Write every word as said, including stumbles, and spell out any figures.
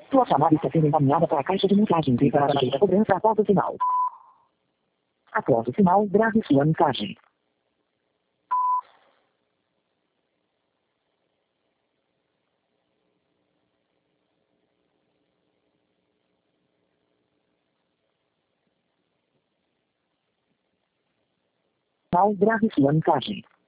Sua chamada está sendo encaminhada para a caixa de mensagem. Clique para a direita cobrança após o sinal. Após o sinal, grave sua mensagem. Sinal, grave sua mensagem.